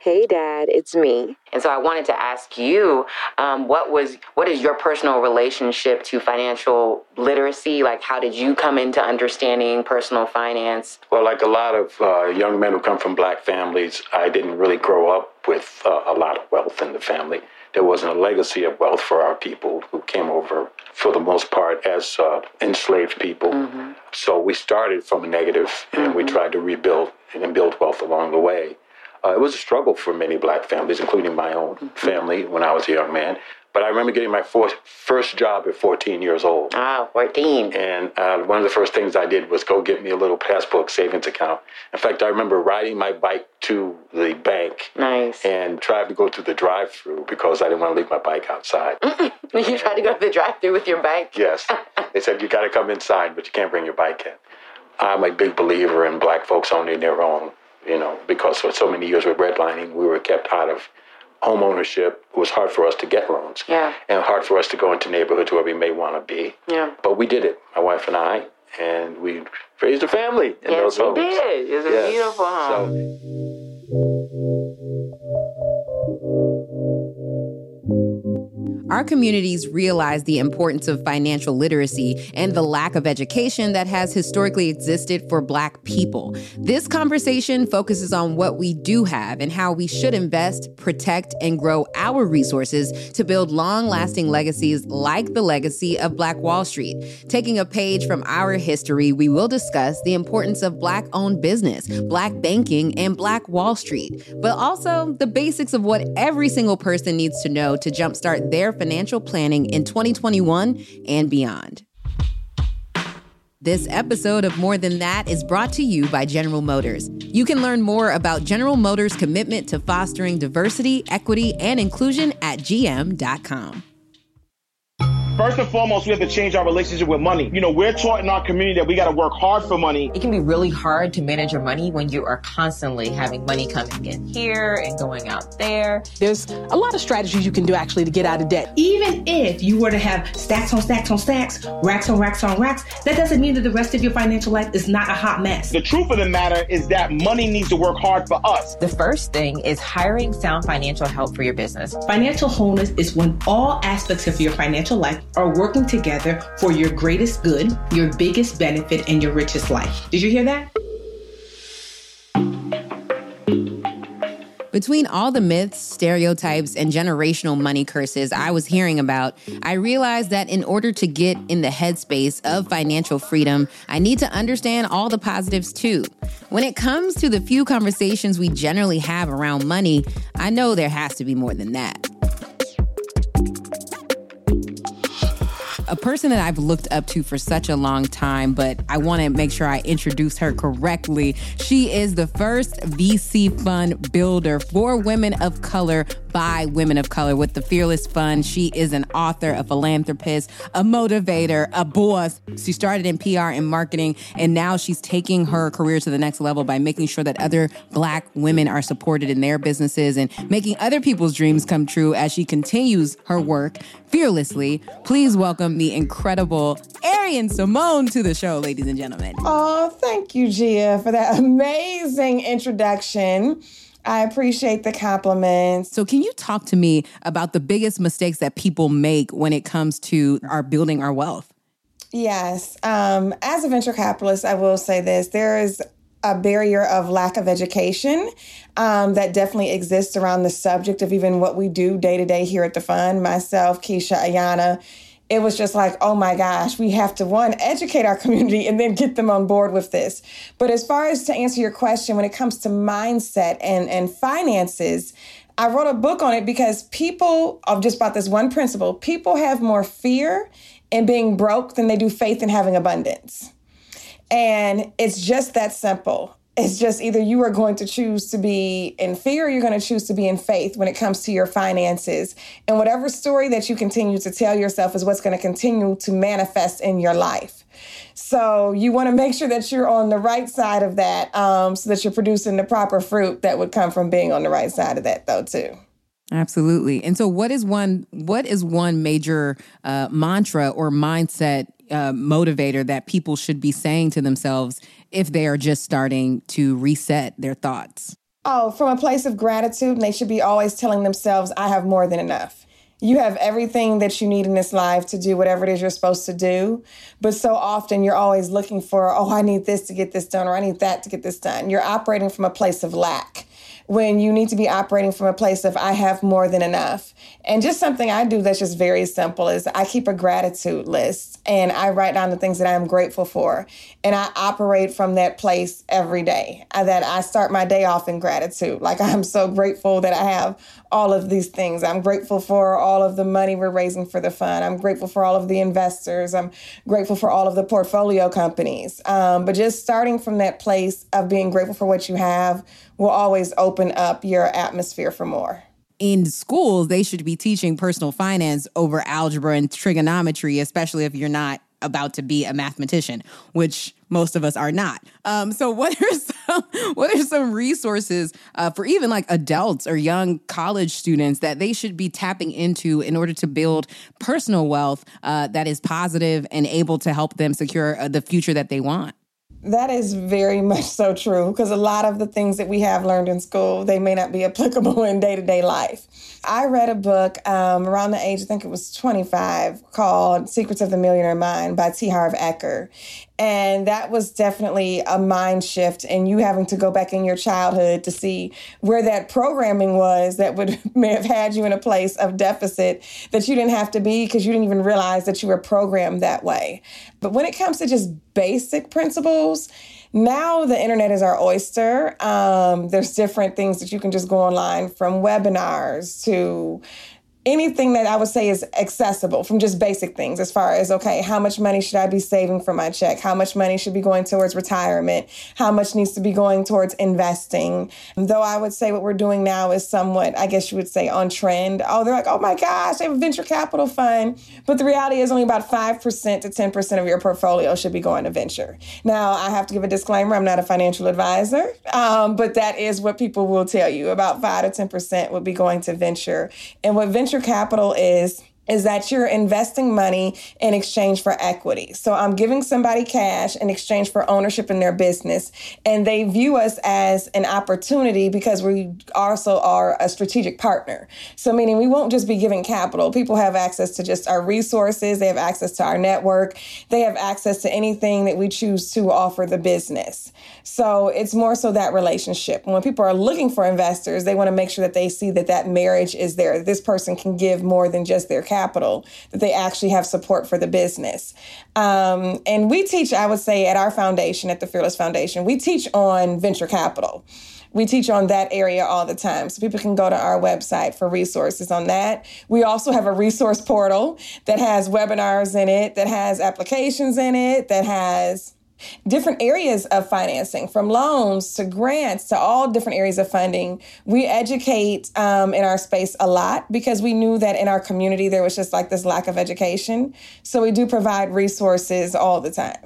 Hey, Dad, it's me. And so I wanted to ask you, what is your personal relationship to financial literacy? Like, how did you come into understanding personal finance? Well, like a lot of young men who come from black families, I didn't really grow up with a lot of wealth in the family. There wasn't a legacy of wealth for our people who came over, for the most part, as enslaved people. Mm-hmm. So we started from a negative, and we tried to rebuild and build wealth along the way. It was a struggle for many black families, including my own family when I was a young man. But I remember getting my first job at 14 years old. 14. And one of the first things I did was go get me a little passbook savings account. In fact, I remember riding my bike to the bank. Nice. And tried to go to the drive-thru because I didn't want to leave my bike outside. You tried to go to the drive-thru with your bike? Yes. They said, you got to come inside, but you can't bring your bike in. I'm a big believer in black folks owning their own, because for so many years with redlining, we were kept out of home ownership. It was hard for us to get loans. Yeah. And hard for us to go into neighborhoods where we may want to be. Yeah. But we did it, my wife and I, and we raised a family in those homes. Yes, you did. It's a beautiful home. Our communities realize the importance of financial literacy and the lack of education that has historically existed for Black people. This conversation focuses on what we do have and how we should invest, protect, and grow our resources to build long-lasting legacies like the legacy of Black Wall Street. Taking a page from our history, we will discuss the importance of Black-owned business, Black banking, and Black Wall Street, but also the basics of what every single person needs to know to jumpstart their financial planning in 2021 and beyond. This episode of More Than That is brought to you by General Motors. You can learn more about General Motors' commitment to fostering diversity, equity, and inclusion at gm.com. First and foremost, we have to change our relationship with money. We're taught in our community that we got to work hard for money. It can be really hard to manage your money when you are constantly having money coming in here and going out there. There's a lot of strategies you can do actually to get out of debt. Even if you were to have stacks on stacks on stacks, racks on racks on racks, that doesn't mean that the rest of your financial life is not a hot mess. The truth of the matter is that money needs to work hard for us. The first thing is hiring sound financial help for your business. Financial wholeness is when all aspects of your financial life are working together for your greatest good, your biggest benefit, and your richest life. Did you hear that? Between all the myths, stereotypes, and generational money curses I was hearing about, I realized that in order to get in the headspace of financial freedom, I need to understand all the positives too. When it comes to the few conversations we generally have around money, I know there has to be more than that. A person that I've looked up to for such a long time, but I want to make sure I introduce her correctly. She is the first VC fund builder for women of color by women of color with the Fearless Fund. She is an author, a philanthropist, a motivator, a boss. She started in PR and marketing, and now she's taking her career to the next level by making sure that other Black women are supported in their businesses and making other people's dreams come true as she continues her work fearlessly. Please welcome the incredible Arian Simone to the show, ladies and gentlemen. Oh, thank you, Gia, for that amazing introduction. I appreciate the compliments. So can you talk to me about the biggest mistakes that people make when it comes to building our wealth? Yes. As a venture capitalist, I will say this. There is a barrier of lack of education that definitely exists around the subject of even what we do day to day here at the fund. Myself, Keisha, Ayana, it was just like, oh my gosh, we have to, one, educate our community and then get them on board with this. But as far as to answer your question, when it comes to mindset and finances, I wrote a book on it because people, just about this one principle, people have more fear in being broke than they do faith in having abundance. And it's just that simple. It's just either you are going to choose to be in fear or you're going to choose to be in faith when it comes to your finances. And whatever story that you continue to tell yourself is what's going to continue to manifest in your life. So you want to make sure that you're on the right side of that so that you're producing the proper fruit that would come from being on the right side of that, though, too. Absolutely. And so what is one major mantra or mindset motivator that people should be saying to themselves if they are just starting to reset their thoughts? Oh, from a place of gratitude, and they should be always telling themselves, I have more than enough. You have everything that you need in this life to do whatever it is you're supposed to do. But so often you're always looking for, oh, I need this to get this done, or I need that to get this done. You're operating from a place of lack, when you need to be operating from a place of I have more than enough. And just something I do that's just very simple is I keep a gratitude list and I write down the things that I am grateful for. And I operate from that place every day, that I start my day off in gratitude. Like, I'm so grateful that I have all of these things. I'm grateful for all of the money we're raising for the fund. I'm grateful for all of the investors. I'm grateful for all of the portfolio companies. But just starting from that place of being grateful for what you have will always open up your atmosphere for more. In schools, they should be teaching personal finance over algebra and trigonometry, especially if you're not about to be a mathematician, which most of us are not. So what are some resources for even like adults or young college students that they should be tapping into in order to build personal wealth that is positive and able to help them secure the future that they want? That is very much so true, because a lot of the things that we have learned in school, they may not be applicable in day-to-day life. I read a book around the age, I think it was 25, called Secrets of the Millionaire Mind by T. Harv Eker. And that was definitely a mind shift, and you having to go back in your childhood to see where that programming was that may have had you in a place of deficit that you didn't have to be because you didn't even realize that you were programmed that way. But when it comes to just basic principles, now the internet is our oyster. There's different things that you can just go online, from webinars to anything that I would say is accessible, from just basic things as far as, okay, how much money should I be saving from my check? How much money should be going towards retirement? How much needs to be going towards investing? Though I would say what we're doing now is somewhat, I guess you would say, on trend. Oh, they're like, oh my gosh, they have a venture capital fund. But the reality is only about 5% to 10% of your portfolio should be going to venture. Now, I have to give a disclaimer. I'm not a financial advisor, but that is what people will tell you. About 5 to 10% would be going to venture. And what venture capital is that you're investing money in exchange for equity. So I'm giving somebody cash in exchange for ownership in their business. And they view us as an opportunity because we also are a strategic partner. So meaning we won't just be giving capital. People have access to just our resources. They have access to our network. They have access to anything that we choose to offer the business. So it's more so that relationship. When people are looking for investors, they want to make sure that they see that that marriage is there. This person can give more than just their capital, that they actually have support for the business. And we teach, I would say, at our foundation, at the Fearless Foundation, we teach on venture capital. We teach on that area all the time. So people can go to our website for resources on that. We also have a resource portal that has webinars in it, that has applications in it, that has different areas of financing, from loans to grants to all different areas of funding. We educate in our space a lot because we knew that in our community there was just like this lack of education. So we do provide resources all the time.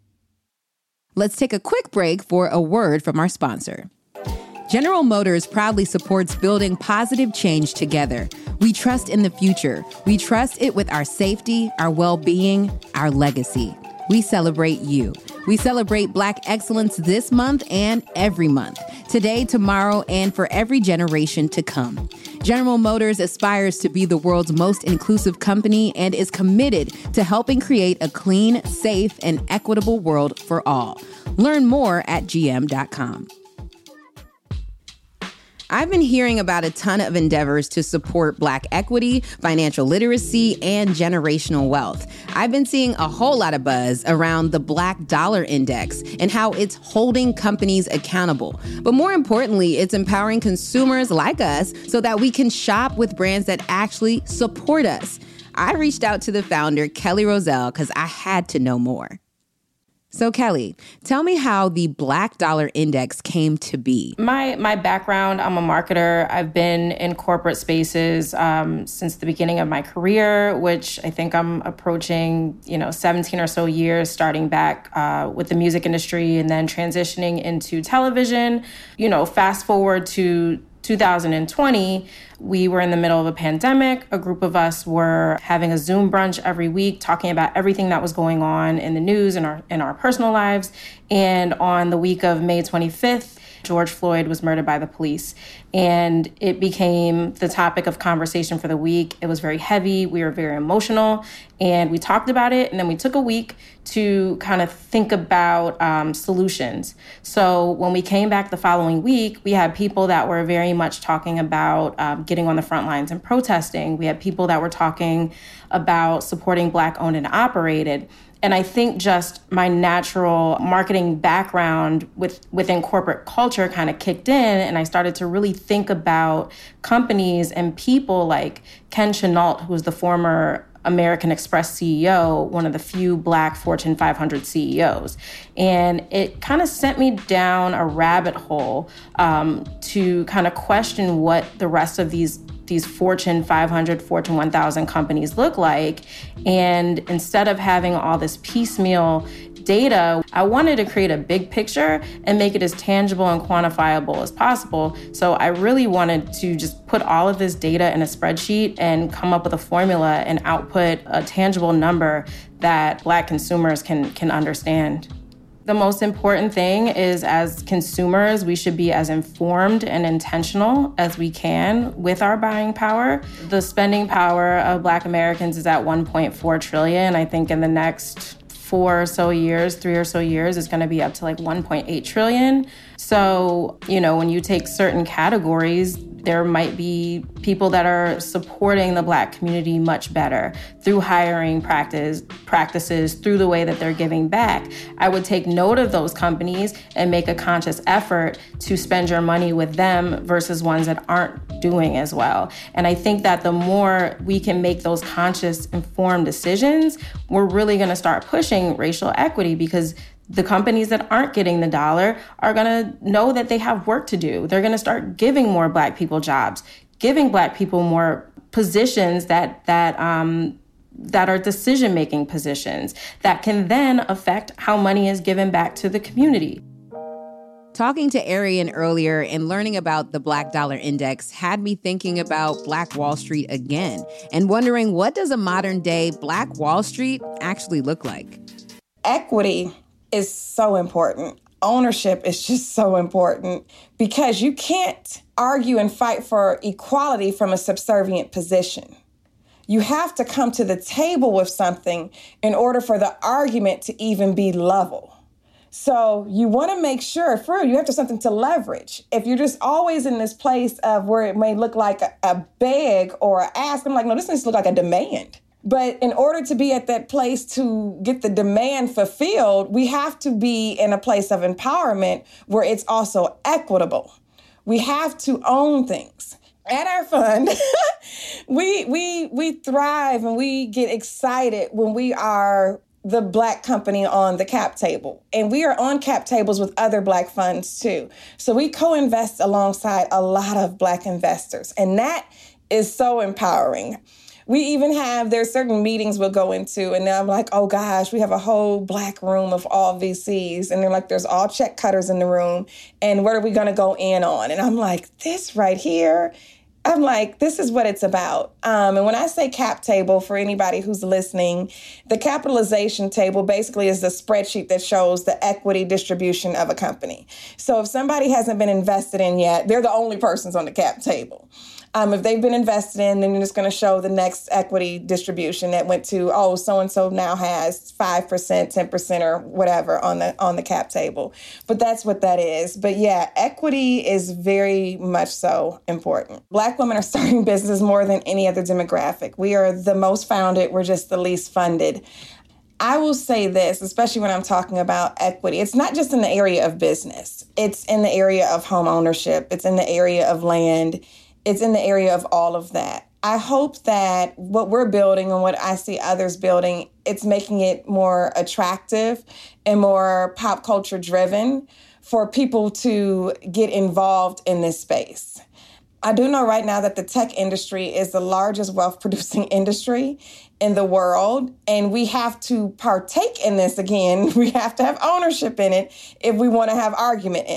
Let's take a quick break for a word from our sponsor. General Motors proudly supports building positive change together. We trust in the future. We trust it with our safety, our well-being, our legacy. We celebrate you. We celebrate Black excellence this month and every month, today, tomorrow, and for every generation to come. General Motors aspires to be the world's most inclusive company and is committed to helping create a clean, safe, and equitable world for all. Learn more at gm.com. I've been hearing about a ton of endeavors to support Black equity, financial literacy, and generational wealth. I've been seeing a whole lot of buzz around the Black Dollar Index and how it's holding companies accountable. But more importantly, it's empowering consumers like us so that we can shop with brands that actually support us. I reached out to the founder, Kelly Roselle, because I had to know more. So Kelly, tell me how the Black Dollar Index came to be. My background, I'm a marketer. I've been in corporate spaces since the beginning of my career, which I think I'm approaching, 17 or so years, starting back with the music industry and then transitioning into television. Fast forward to 2020, We were in the middle of a pandemic. A group of us were having a Zoom brunch every week, talking about everything that was going on in the news and in our personal lives. And on the week of May 25th, George Floyd was murdered by the police. And it became the topic of conversation for the week. It was very heavy. We were very emotional. And we talked about it. And then we took a week to kind of think about solutions. So when we came back the following week, we had people that were very much talking about getting on the front lines and protesting. We had people that were talking about supporting Black owned and operated. And I think just my natural marketing background within corporate culture kind of kicked in, and I started to really think about companies and people like Ken Chenault, who was the former American Express CEO, one of the few Black Fortune 500 CEOs. And it kind of sent me down a rabbit hole to kind of question what the rest of these Fortune 500, Fortune 1000 companies look like. And instead of having all this piecemeal data, I wanted to create a big picture and make it as tangible and quantifiable as possible. So I really wanted to just put all of this data in a spreadsheet and come up with a formula and output a tangible number that Black consumers can understand. The most important thing is, as consumers, we should be as informed and intentional as we can with our buying power. The spending power of Black Americans is at $1.4 trillion. I think in the next 3 or so years, it's going to be up to like $1.8 trillion. So, when you take certain categories, there might be people that are supporting the Black community much better through hiring practices, through the way that they're giving back. I would take note of those companies and make a conscious effort to spend your money with them versus ones that aren't doing as well. And I think that the more we can make those conscious, informed decisions, we're really going to start pushing racial equity, because the companies that aren't getting the dollar are going to know that they have work to do. They're going to start giving more Black people jobs, giving Black people more positions that are decision-making positions that can then affect how money is given back to the community. Talking to Arian earlier and learning about the Black Dollar Index had me thinking about Black Wall Street again and wondering, what does a modern-day Black Wall Street actually look like? Equity is so important. Ownership is just so important, because you can't argue and fight for equality from a subservient position. You have to come to the table with something in order for the argument to even be level. So you want to make sure, you have to something to leverage. If you're just always in this place of where it may look like a beg or an ask, I'm like, no, this needs to look like a demand. But in order to be at that place to get the demand fulfilled, we have to be in a place of empowerment where it's also equitable. We have to own things. At our fund, we thrive and we get excited when we are the Black company on the cap table. And we are on cap tables with other Black funds too. So we co-invest alongside a lot of Black investors. And that is so empowering. We even there's certain meetings we'll go into, and I'm like, oh gosh, we have a whole Black room of all VCs. And they're like, there's all check cutters in the room. And what are we going to go in on? And I'm like, this right here. I'm like, this is what it's about. And when I say cap table, for anybody who's listening, the capitalization table basically is the spreadsheet that shows the equity distribution of a company. So if somebody hasn't been invested in yet, they're the only persons on the cap table. If they've been invested in, then it's going to show the next equity distribution that went to, so-and-so now has 5%, 10% or whatever on the cap table. But that's what that is. But yeah, equity is very much so important. Black women are starting businesses more than any other demographic. We are the most founded. We're just the least funded. I will say this, especially when I'm talking about equity, it's not just in the area of business. It's in the area of home ownership. It's in the area of land. It's in the area of all of that. I hope that what we're building and what I see others building, it's making it more attractive and more pop culture driven for people to get involved in this space. I do know right now that the tech industry is the largest wealth producing industry in the world, and we have to partake in this again. We have to have ownership in it if we want to have argument in it.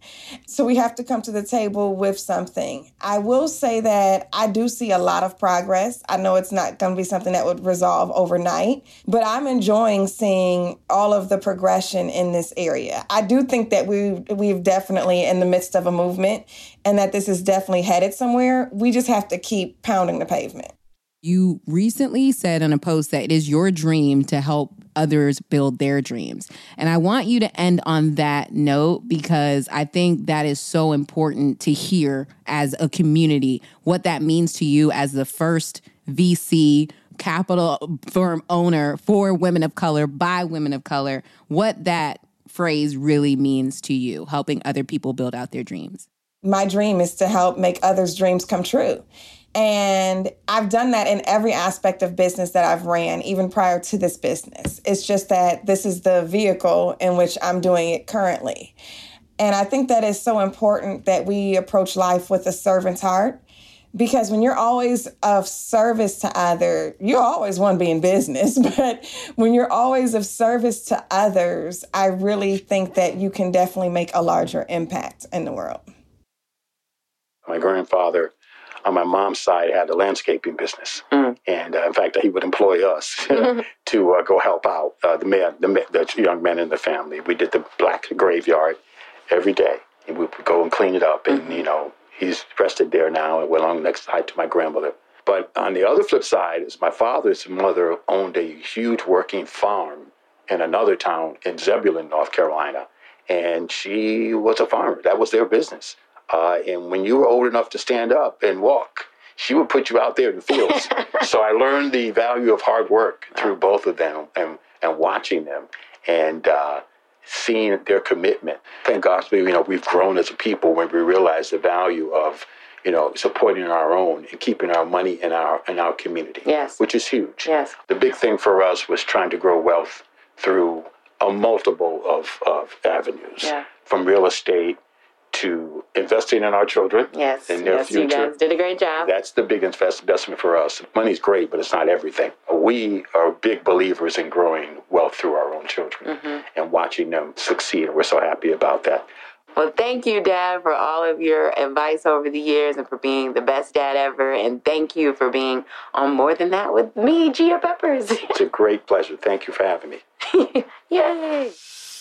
So we have to come to the table with something. I will say that I do see a lot of progress. I know it's not going to be something that would resolve overnight, but I'm enjoying seeing all of the progression in this area. I do think that we've definitely in the midst of a movement and that this is definitely headed somewhere. We just have to keep pounding the pavement. You recently said in a post that it is your dream to help others build their dreams. And I want you to end on that note because I think that is so important to hear as a community, what that means to you as the first VC capital firm owner for women of color, by women of color, what that phrase really means to you, helping other people build out their dreams. My dream is to help make others' dreams come true. And I've done that in every aspect of business that I've ran, even prior to this business. It's just that this is the vehicle in which I'm doing it currently. And I think that is so important that we approach life with a servant's heart, because when you're always of service to others, you always want to be in business. But when you're always of service to others, I really think that you can definitely make a larger impact in the world. My grandfather on my mom's side had a landscaping business. And in fact, he would employ us to go help out the young men in the family. We did the black graveyard every day. And we would go and clean it up. And, he's rested there now and went along next side to my grandmother. But on the other flip side is my father's mother owned a huge working farm in another town in Zebulon, North Carolina. And she was a farmer. That was their business. And when you were old enough to stand up and walk, she would put you out there in the fields. So I learned the value of hard work through both of them and watching them and seeing their commitment. Thank gosh, we've grown as a people when we realize the value of, supporting our own and keeping our money in our community, yes, which is huge. Yes. The big thing for us was trying to grow wealth through a multiple of avenues, from real estate to investing in our children, in their future. You guys did a great job. That's the big investment for us. Money's great, but it's not everything. We are big believers in growing wealth through our own children and watching them succeed. And we're so happy about that. Well, thank you, Dad, for all of your advice over the years and for being the best dad ever. And thank you for being on More Than That with me, Gia Peppers. It's a great pleasure. Thank you for having me. Yay.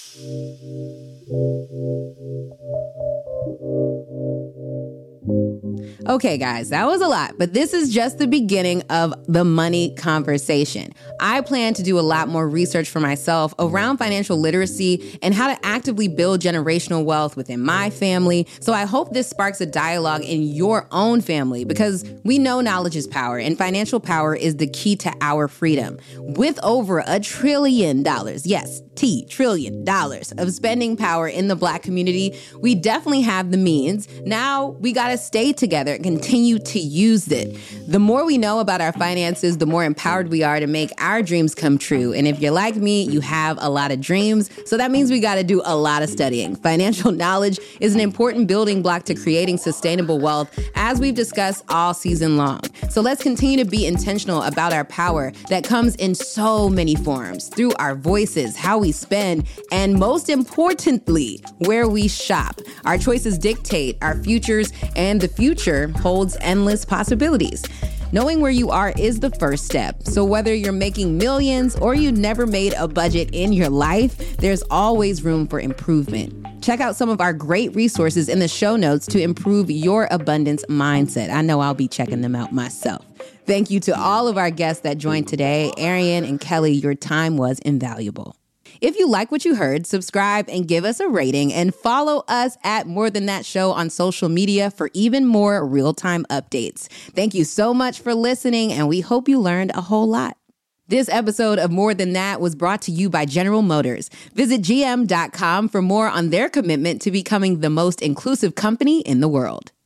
Okay, guys, that was a lot, but this is just the beginning of the money conversation. I plan to do a lot more research for myself around financial literacy and how to actively build generational wealth within my family. So I hope this sparks a dialogue in your own family because we know knowledge is power and financial power is the key to our freedom. With over $1 trillion, yes, $1 trillion of spending power in the Black community, we definitely have the means. Now we got to stay together and continue to use it. The more we know about our finances, the more empowered we are to make our dreams come true. And if you're like me, you have a lot of dreams. So that means we got to do a lot of studying. Financial knowledge is an important building block to creating sustainable wealth, as we've discussed all season long. So let's continue to be intentional about our power that comes in so many forms, through our voices, how we spend, and most importantly, where we shop. Our choices dictate our futures, and the future holds endless possibilities. Knowing where you are is the first step. So whether you're making millions or you never made a budget in your life, there's always room for improvement. Check out some of our great resources in the show notes to improve your abundance mindset. I know I'll be checking them out myself. Thank you to all of our guests that joined today. Arian and Kelly, your time was invaluable. If you like what you heard, subscribe and give us a rating, and follow us at More Than That Show on social media for even more real-time updates. Thank you so much for listening, and we hope you learned a whole lot. This episode of More Than That was brought to you by General Motors. Visit GM.com for more on their commitment to becoming the most inclusive company in the world.